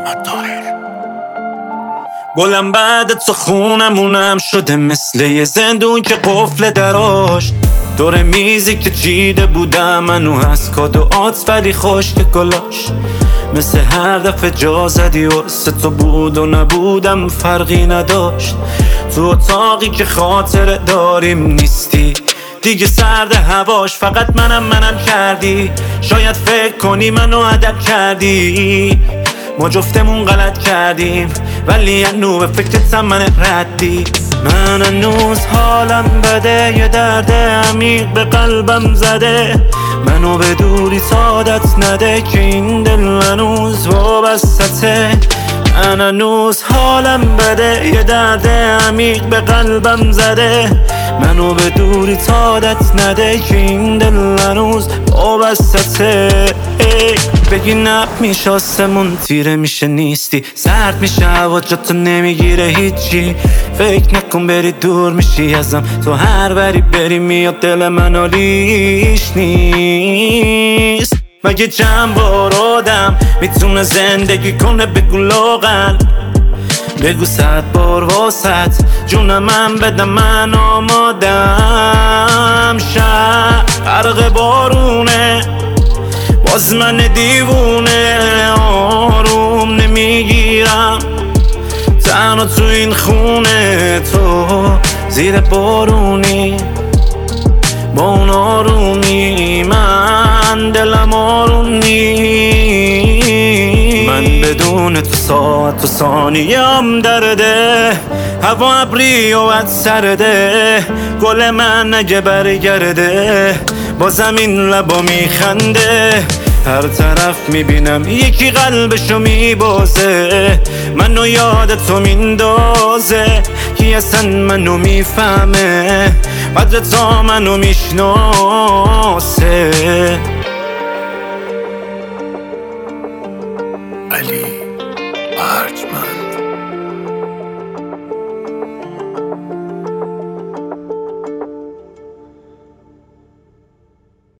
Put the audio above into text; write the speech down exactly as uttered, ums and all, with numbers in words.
گلم بعد تو خونمونم شده مثل یه زندون که قفل دراش دور میزی که چیده بودم منو هست کادوات ولی خوش که گلاش مثل هر دفعه جا زدی واسه تو بود و نبودم فرقی نداشت تو اتاقی که خاطره داریم نیستی دیگه سرد هواش فقط منم منم کردی شاید فکر کنی منو ادب کردی ما جفتمون غلط کردیم ولی هنو به فکرتم من ردی من هنوز حالم بده یه درد عمیق به قلبم زده منو به دوری سعادت نده که این دل هنوز وابسته من هنوز حالم بده یه درد عمیق به قلبم زده منو به دوری سعادت نده که این دل هنوز وابسته بگی نب میشه آسمون تیره میشه نیستی سرد میشه هوا جاتو نمیگیره هیچی فکر نکن بری دور میشی ازم تو هر بری بری میاد دل من حالیش نیست مگه چند بار آدم میتونه زندگی کنه بگو لاغر بگو صد بار واسط جون من بدم من آمادم شب غرق بارونه باز من دیوونه آروم نمیگیرم تنها تو این خونه تو زیر بارونی با اون آرومی من دلم آروم نی من بدون تو ساعت و ثانیم درده هوا ابری و بد سرده گل من اگه برگرده با زمین لبا میخنده هر طرف میبینم یکی قلبشو میبازه منو یاد تو میندازه کی اصلا منو میفهمه قدر تا منو میشناسه